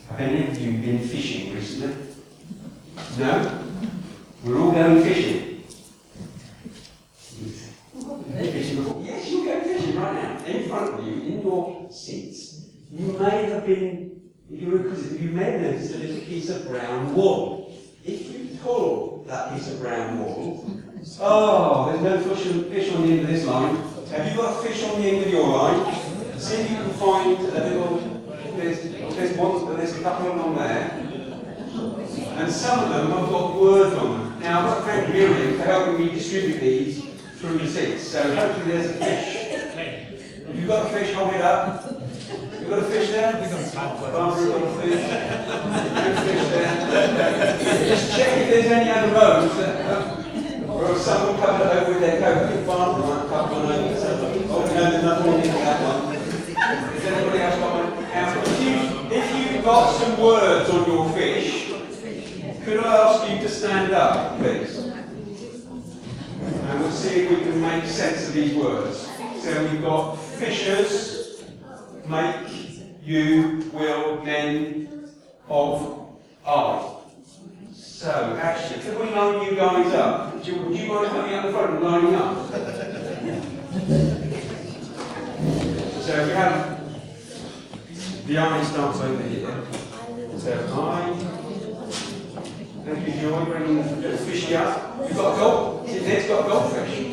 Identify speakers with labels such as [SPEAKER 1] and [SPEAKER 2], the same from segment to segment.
[SPEAKER 1] Have any of you been fishing recently? No? We're all going fishing. Fishing before? Yes, you're going fishing right now. In front of you, in your seats, you may have been, if you were inquisitive, you may have noticed a little piece of brown wool. If you pull that piece of brown wool, there's no fish on the end of this line. Have you got a fish on the end of your line? See if you can find a little. There's a couple of them on there, and some of them have got words on them. Now I've got Frank Miriam for helping me distribute these through the seats. So hopefully there's a fish. If you've got a fish, hold it up. You've got a fish there? Barbara's got a fish. No fish there. Just check if there's any other rows. Or someone covered it over with their coat. I think Barbara might cover one over. Oh no, there's nothing in that one. Has anybody else got one? Now, if you've got some words on your fish, could I ask you to stand up, please? And we'll see if we can make sense of these words. So we've got fishers, make, you, will, men, of, I. So, actually, could we line you guys up? Would you mind coming out the front and lining up? So we have the I starts over here. So I. Thank you, Joy, bringing the fishy up. You've got a gold. It's got a goldfish.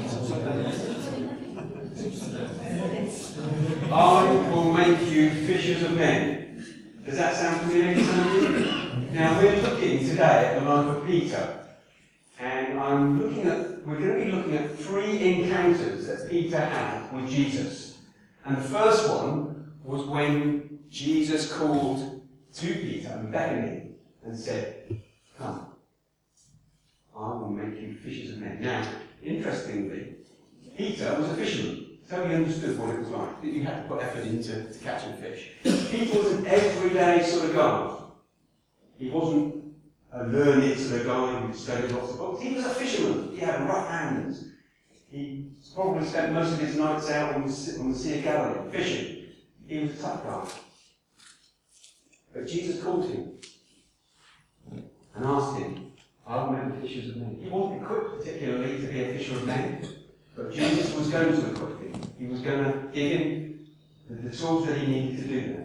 [SPEAKER 1] I will make you fishers of men. Does that sound familiar to some of you? Now we're looking today at the life of Peter. And we're going to be looking at 3 encounters that Peter had with Jesus. And the first one was when Jesus called to Peter and beckoned him and said, "Come, I will make you fishers of men." Now, interestingly, Peter was a fisherman, so he understood what it was like, that you had to put effort into catching fish. Peter was an everyday sort of guy. He wasn't a learned sort of guy who studied lots of books. He was a fisherman. He had rough hands. He probably spent most of his nights out on the Sea of Galilee, fishing. He was a tough guy. But Jesus called him and asked him, "I will make fishers of men." He wasn't equipped particularly to be a fisher of men, but Jesus was going to equip him. He was going to give him the tools that he needed to do that.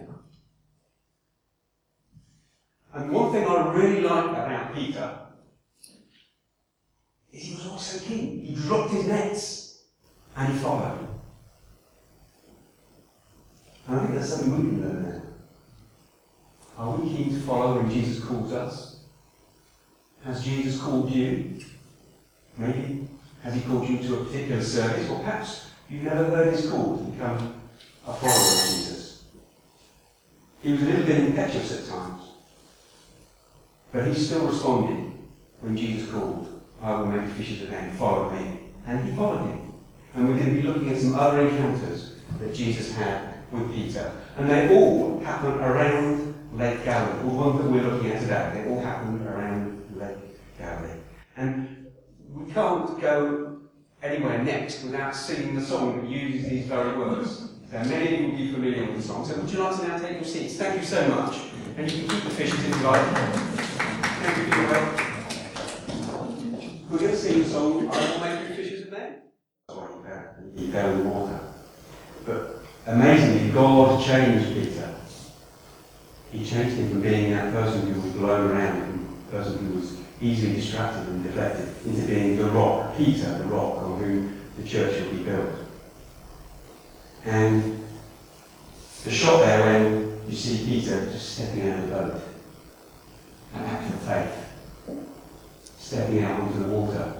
[SPEAKER 1] And one thing I really like about Peter is he was also keen. He dropped his nets and he followed. And I think that's something we can learn now. Are we keen to follow when Jesus calls us? Has Jesus called you? Maybe has he called you to a particular service? Or perhaps you've never heard his call to become a follower of Jesus. He was a little bit impetuous at times. But he still responded when Jesus called, "I will make fishers of men, follow me." And he followed him. And we're going to be looking at some other encounters that Jesus had with Peter. And they all happen around Lake Galilee. The ones that we're looking at today, they all happen around Lake Galilee. And we can't go anywhere next without singing the song that uses these very words. So many of you will be familiar with the song. So would you like to now take your seats? Thank you so much. And you can keep the fishes if you like. Thank you for your help. We're going to sing the song, "I will make you fishers of men." He fell in the water. But amazingly, God changed Peter. He changed him from being that person who was blown around, from a person who was easily distracted and deflected, into being the rock, Peter, the rock on whom the church will be built. And the shot there when you see Peter just stepping out of the boat, an act of faith, stepping out onto the water.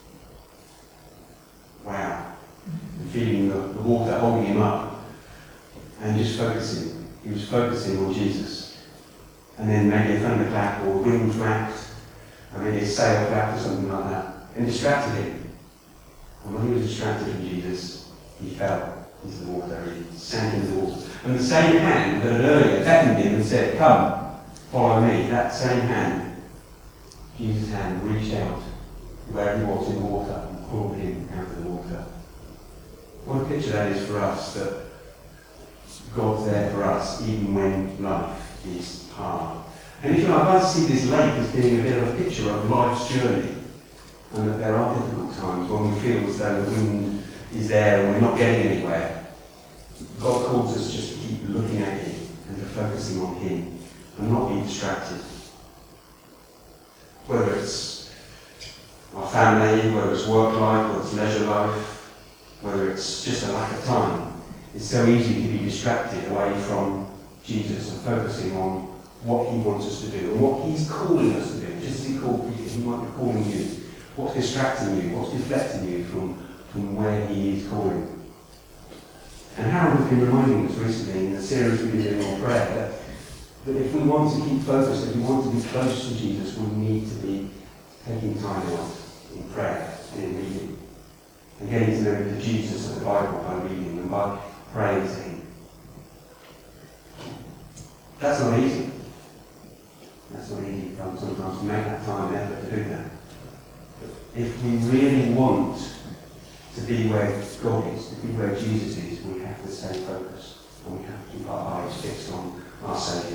[SPEAKER 1] Wow. And feeling the water holding him up, and just focusing. He was focusing on Jesus. And then maybe a thunderclap or wind wrapped, and maybe a sail flapped or something like that, and distracted him. And when he was distracted from Jesus, he fell into the water. He sank into the water. And the same hand that had earlier beckoned him and said, "Come, follow me," that same hand, Jesus' hand, reached out where he was in the water and pulled him out of the water. What a picture that is for us, that God's there for us even when life is hard. And if you like, I see this lake as being a bit of a picture of life's journey, and that there are difficult times when we feel as though the wind is there and we're not getting anywhere. God calls us just to keep looking at Him and to focusing on Him and not be distracted. Whether it's our family, whether it's work life, whether it's leisure life, whether it's just a lack of time, it's so easy to be distracted away from Jesus and focusing on what He wants us to do and what He's calling us to do. Just as He called Peter, He might be calling you. What's distracting you? What's deflecting you from where He is calling? And Harold has been reminding us recently in the series we've been doing on prayer that if we want to keep focused, if we want to be close to Jesus, we need to be taking time out in prayer and in reading. And getting to know the Jesus of the Bible by reading and by praying to Him. That's not easy. That's not easy sometimes to make that time and effort to do that. But if we really want to be where God is, to be where Jesus is, we have to stay focused and we have to keep our eyes fixed on our Saviour.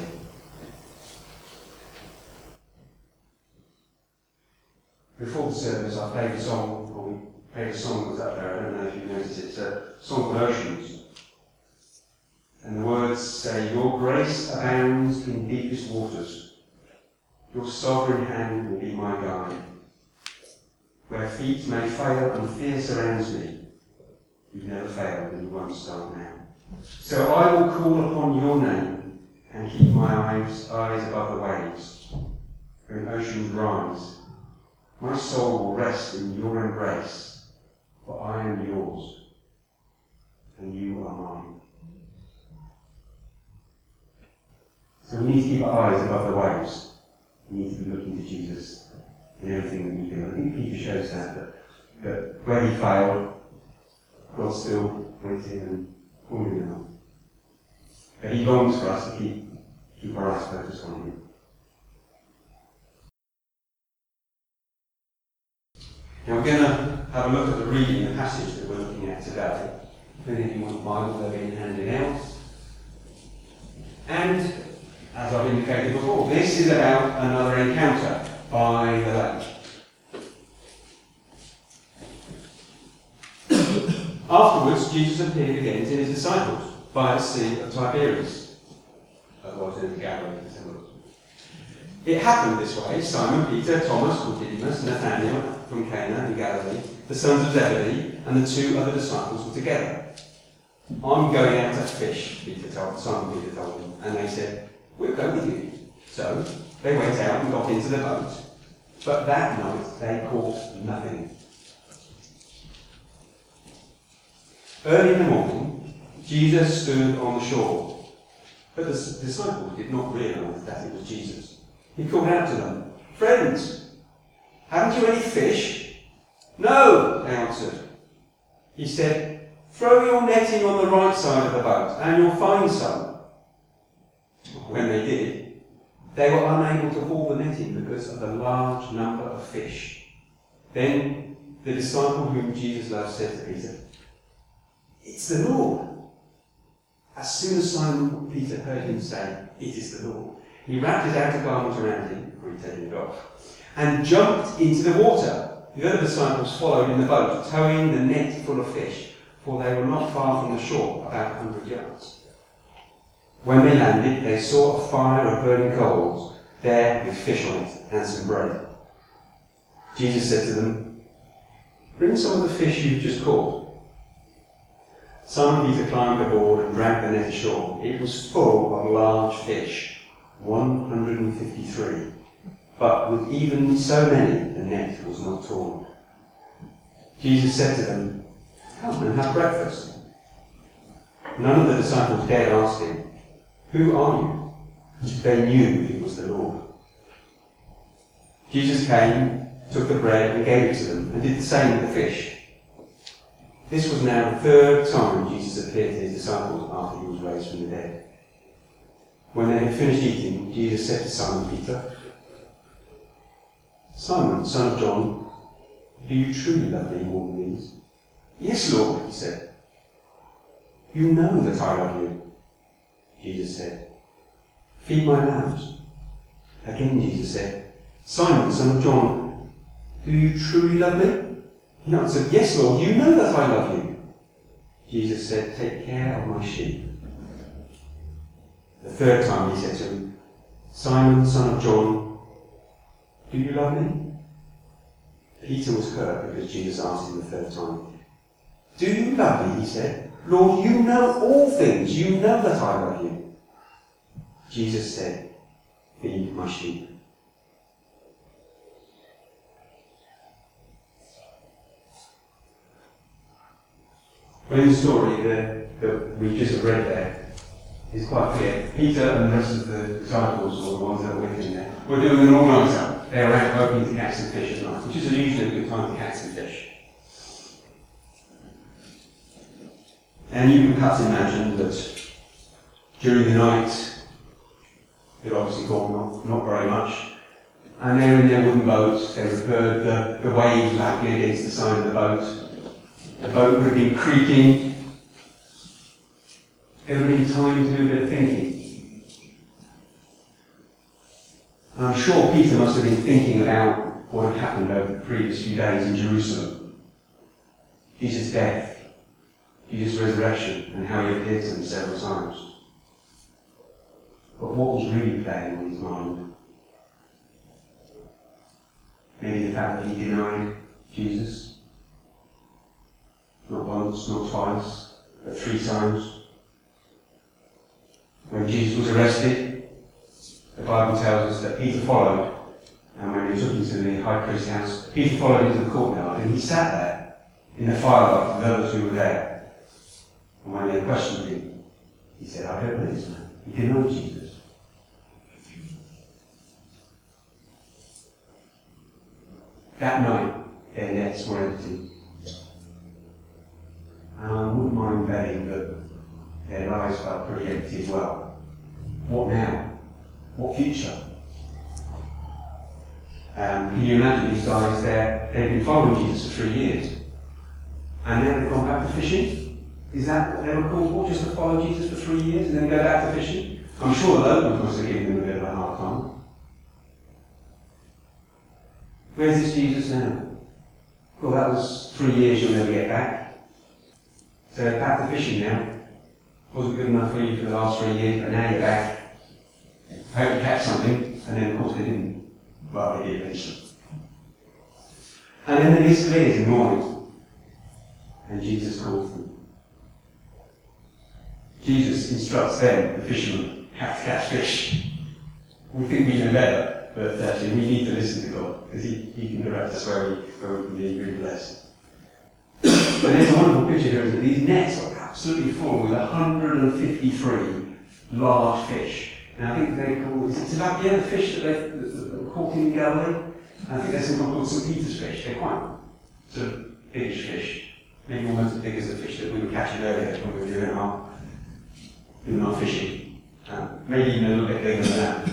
[SPEAKER 1] Before the service, I played a song, or we played a song that was up there, I don't know if you noticed it, it's a song called Oceans. And the words say, "Your grace abounds in deepest waters, your sovereign hand will be my guide. Where feet may fail and fear surrounds me, you've never failed and you won't start now. So I will call upon your name and keep my eyes above the waves. When oceans rise, my soul will rest in your embrace, for I am yours and you are mine." So we need to keep our eyes above the waves. We need to be looking to Jesus in everything that we do. I think Peter shows that where he failed, God still went in and pulled him out. But he longs for us to keep our eyes focused on him. Now we're going to have a look at the reading, the passage that we're looking at today. If any of you want a Bible, they're being handed out. And as I've indicated before, this is about another encounter by the lake. Afterwards, Jesus appeared again to his disciples by the Sea of Tiberias, otherwise known as Galilee. It happened this way: Simon Peter, Thomas called Didymus, Nathanael from Cana in Galilee, the sons of Zebedee, and the two other disciples were together. "I'm going out to fish," Simon Peter told them, and they said, "We'll go with you." So they went out and got into the boat, but that night they caught nothing. Early in the morning, Jesus stood on the shore, but the disciples did not realise that it was Jesus. He called out to them, "Friends, haven't you any fish?" "No," they answered. He said, "Throw your netting on the right side of the boat, and you'll find some." When they did, they were unable to haul the netting because of the large number of fish. Then the disciple whom Jesus loved said to Peter, "It's the Lord." As soon as Simon Peter heard him say, "It is the Lord," he wrapped his outer garment around him, for he'd taken it off, and jumped into the water. The other disciples followed in the boat, towing the net full of fish, for they were not far from the shore, about 100 yards. When they landed, they saw a fire of burning coals there with fish on it and some bread. Jesus said to them, "Bring some of the fish you've just caught." Simon Peter climbed aboard and dragged the net ashore. It was full of large fish, 153. But with even so many, the net was not torn. Jesus said to them, "Come and have breakfast." None of the disciples dared ask him, "Who are you?" They knew it was the Lord. Jesus came, took the bread and gave it to them, and did the same with the fish. This was now the third time Jesus appeared to his disciples after he was raised from the dead. When they had finished eating, Jesus said to Simon Peter, "Simon, son of John, do you truly love me more than these?" "Yes, Lord," he said. "You know that I love you." Jesus said, "Feed my lambs." Again Jesus said, Simon, son of John, do you truly love me? He answered, Yes, Lord, you know that I love you. Jesus said, Take care of my sheep. The third time he said to him, Simon, son of John, do you love me? Peter was hurt because Jesus asked him the third time. Do you love me? He said. Lord, you know all things. You know that I love you. Jesus said, Feed my sheep. Well, in the story that we just read there, it's quite clear. Peter and the rest of the disciples, or the ones that were with him there, were doing an all-nighter. They were out hoping to catch some fish at night, which is usually a good time to catch some fish. And you can perhaps imagine that during the night, it obviously caught not very much, and they were in their wooden boat. They would have heard the waves lapping against the side of the boat. The boat would have been creaking. There would have been time to do a bit of thinking. And I'm sure Peter must have been thinking about what had happened over the previous few days in Jerusalem. Jesus' death, Jesus' resurrection, and how he appeared to them several times. But what was really playing on his mind? Maybe the fact that he denied Jesus. Not once, not twice, but 3 times. When Jesus was arrested, the Bible tells us that Peter followed, and when he took him to the high priest's house, Peter followed into the courtyard, and he sat there in the firelight with those who were there. And when they questioned him, he said, I don't know this man. He denied Jesus. That night, their nets were empty. And I wouldn't mind betting that their lives felt pretty empty as well. What now? What future? Can you imagine these guys there? They've been following Jesus for 3 years. And now they've gone back to fishing? Is that what they were called for? Just to follow Jesus for 3 years and then go back to fishing? I'm sure the locals must have given them a bit of a hard time. Where's this Jesus now? Well, that was 3 years you'll never get back. So back to fishing now. Wasn't good enough for you for the last 3 years, but now you're back. I hope you catch something, and then of course they didn't. Well, they did eventually. And then the mist clears in the morning, and Jesus calls them. Jesus instructs them, the fishermen, how to catch fish. We think we know better, but actually we need to listen to God, because he can direct us where we can be really blessed. But there's a wonderful picture here, isn't it? These nets are absolutely full with 153 large fish. And I think they call, is it tilapia, the fish that they're caught in Galilee? I think there's something called St. Peter's fish. They're quite sort of biggish fish. Maybe almost as big as the fish that we were catching earlier when we were doing our fishing. Maybe even a little bit bigger than that.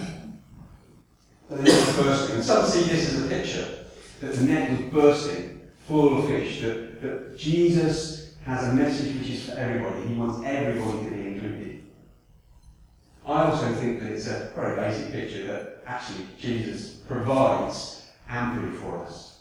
[SPEAKER 1] But they're not bursting. And some see this as a picture, that the net was bursting, full of fish, that Jesus has a message which is for everybody. He wants everybody to be included. I also think that it's a very basic picture that actually Jesus provides amply for us.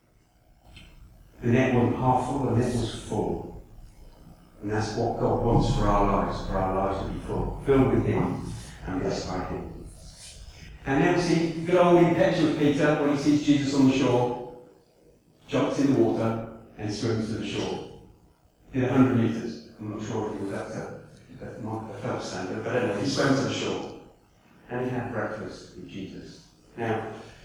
[SPEAKER 1] The net wasn't half full, the net was full. And that's what God wants for our lives to be full, filled with Him and blessed by Him. And then we see good old impetuous Peter, when he sees Jesus on the shore, jumps in the water and swims to the shore. In 100 metres. I'm not sure if he was up to the first standard, but anyway, he swam to the shore. And he had breakfast with Jesus. Now,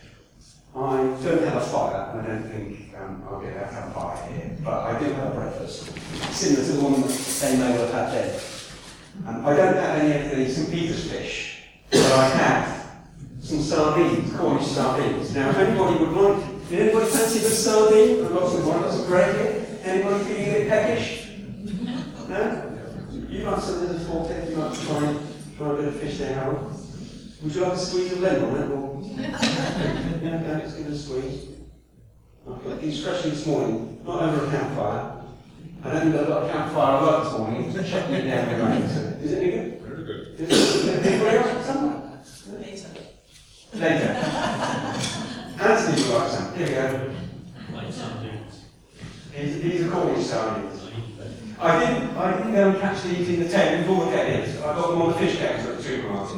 [SPEAKER 1] I don't have a fire. I don't think I'll get out to have a fire here, but I do have a breakfast, similar to the one that they may well have had then. I don't have any of the St. Peter's fish, but I have some sardines, Cornish sardines. Now, if anybody would like, did anybody fancy the sardine? I've got some gravy. Anybody feeling a bit peckish? No? You like something as a fork, you like to try a bit of fish there, Harold? Would you like a squeeze of lemon on it? Or? Yeah, no, let's give it a squeeze. I've got these freshly this morning, not over a campfire. I don't think I've got a campfire I like this morning. Check it down the rain. Is it any good? Very good. Is it anybody else? Someone? Later. Anthony will like some. Here we go. These are Cornish sardines. I didn't go and catch these in the tent before the kettles. I got them on the fish kettles at the supermarket.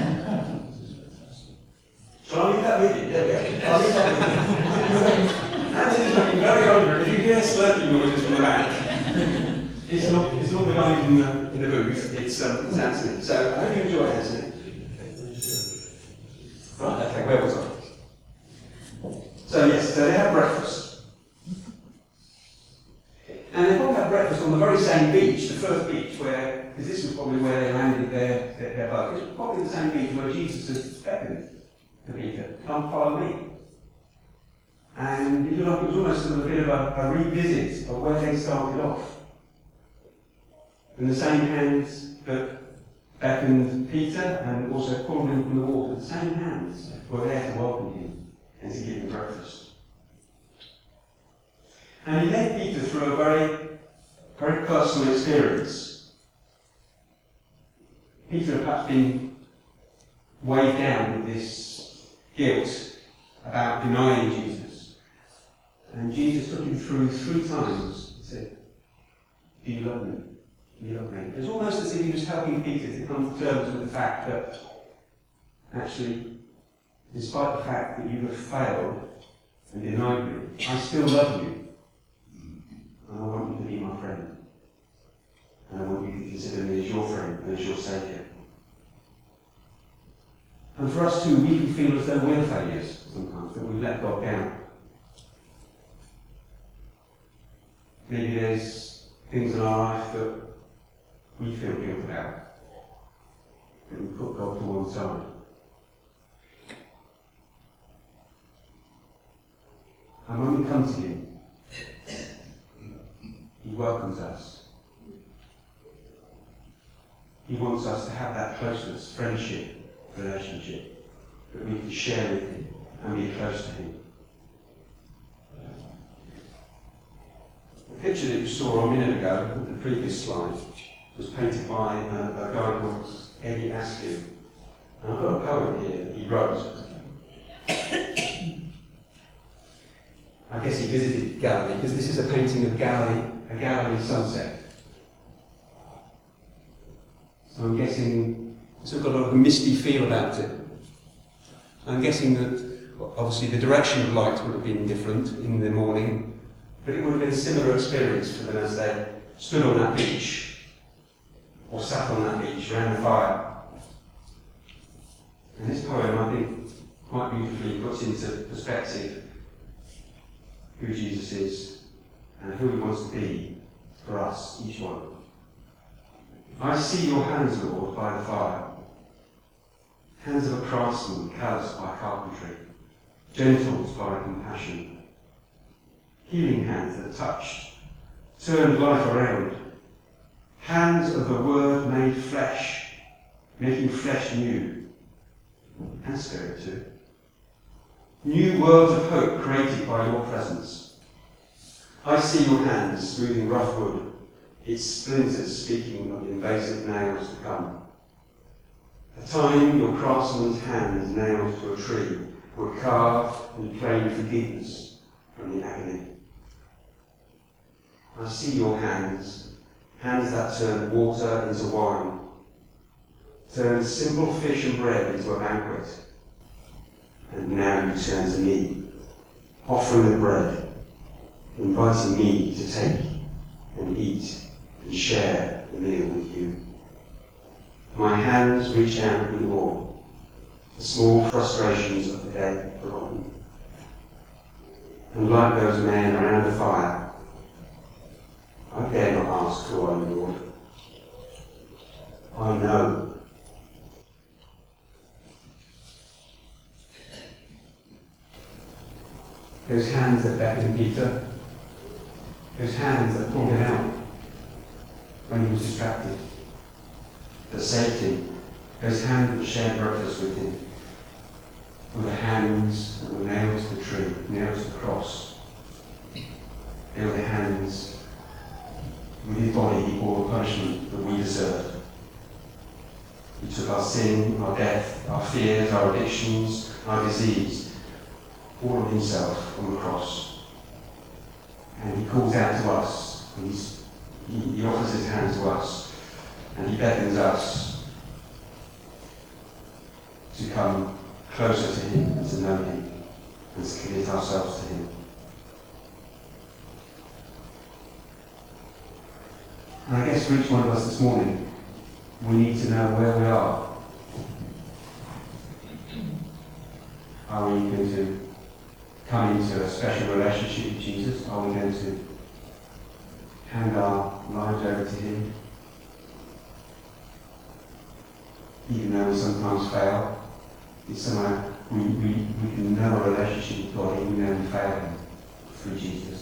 [SPEAKER 1] Shall I leave that with you? There we go. I'll leave that with you. Anthony's looking very hungry. If you hear slurping noises from the back, it's not the guy in the booth, it's Anthony. So I hope you enjoy it, Anthony. Right, okay, where was I? So yes, so they have breakfast. And they probably had breakfast on the very same beach, the first beach where, because this was probably where they landed their boat. It was probably the same beach where Jesus had beckoned to Peter, come follow me. And it looked like it was almost sort of a bit of a revisit of where they started off. And the same hands that beckoned Peter and also pulled him from the water, the same hands were there to welcome him and to give him breakfast. And he led Peter through a very, very personal experience. Peter had perhaps been weighed down with this guilt about denying Jesus. And Jesus took him through 3 times and said, do you love me? Do you love me? It was almost as if he was helping Peter to come to terms with the fact that, actually, despite the fact that you have failed and denied me, I still love you. And I want you to be my friend. And I want you to consider me as your friend and as your saviour. And for us too, we can feel as though we're failures sometimes, that we've let God down. Maybe there's things in our life that we feel guilt about, that we put God to one side. And when we come to Him, He welcomes us. He wants us to have that closeness, friendship, relationship, that we can share with Him and be close to Him. The picture that you saw a minute ago, the previous slide, was painted by a guy called Eddie Askew. And I've got a poem here that he wrote. I guess he visited Galilee, because this is a painting of a Galilee sunset. So I'm guessing it's got a lot of a misty feel about it. I'm guessing that obviously the direction of light would have been different in the morning, but it would have been a similar experience for them as they stood on that beach, or sat on that beach around the fire. And this poem, I think, quite beautifully puts into perspective who Jesus is and who He wants to be for us, each one. I see your hands, Lord, by the fire, hands of a craftsman calloused by carpentry, gentle by compassion, healing hands that touched, turned life around, hands of the Word made flesh, making flesh new, and spirit too. New worlds of hope created by your presence. I see your hands smoothing rough wood, its splinters speaking of invasive nails to come. A time your craftsman's hands nailed to a tree would carve and claim forgiveness from the agony. I see your hands, hands that turn water into wine, turn simple fish and bread into a banquet. And now you turn to me, offering the bread, inviting me to take and eat and share the meal with you. My hands reach out with awe, the small frustrations of the day forgotten. And like those men around the fire, I dare not ask who I am, Lord. I know. Those hands that beckoned Peter, those hands that pulled him out when he was distracted, that saved him, those hands that shared breakfast with him, were the hands that were nailed to the tree, nailed to the cross. They were the hands with his body he bore the punishment that we deserved. He took our sin, our death, our fears, our addiction, addictions, our disease, all of himself on the cross. And he calls out to us, and he offers his hand to us, and he beckons us to come closer to him and to know him and to commit ourselves to him. And I guess for each one of us this morning, we need to know where we are. Are we going to come into a special relationship with Jesus? Are we going to hand our lives over to him? Even though we sometimes fail, it's somehow we can know a relationship with God even though we fail him through Jesus.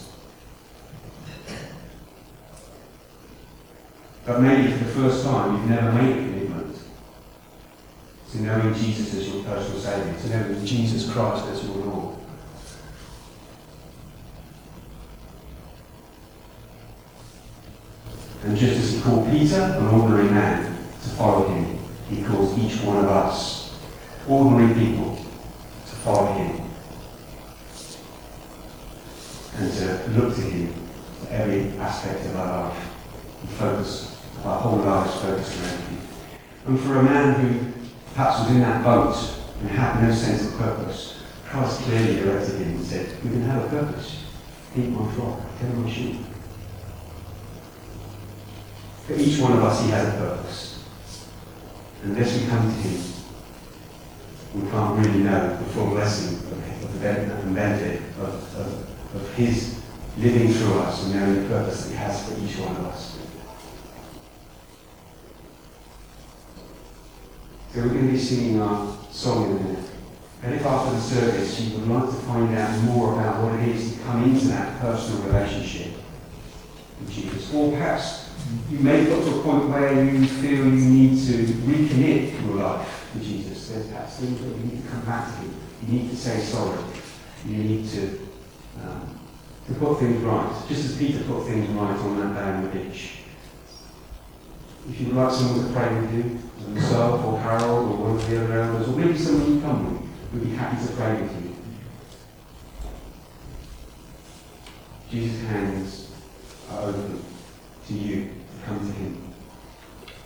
[SPEAKER 1] But maybe for the first time you've never made a commitment to knowing Jesus as your personal Saviour, to knowing Jesus Christ as your Lord. And just as he called Peter, an ordinary man, to follow him, he calls each one of us, ordinary people, to follow him and to look to him for every aspect of our life and focus, our whole lives focused around him. And for a man who perhaps was in that boat and had no sense of purpose, Christ clearly directed him and said, "You can have a purpose. Feed my flock, tend my sheep." For each one of us, he has a purpose. Unless we come to him, we can't really know the full blessing of the benefit of his living through us and knowing the purpose that he has for each one of us. So we're going to be singing our song in a minute. And if after the service you would like to find out more about what it is to come into that personal relationship with Jesus, or perhaps you may have got to a point where you feel you need to recommit your life to Jesus. There's perhaps things that you need to come back to. You need to say sorry. You need to put things right, just as Peter put things right on that day on the beach. If you would like someone to pray with you, myself or Harold or one of the other elders, or maybe someone you come with, we'd be happy to pray with you. Jesus' hands are open to you to come to him.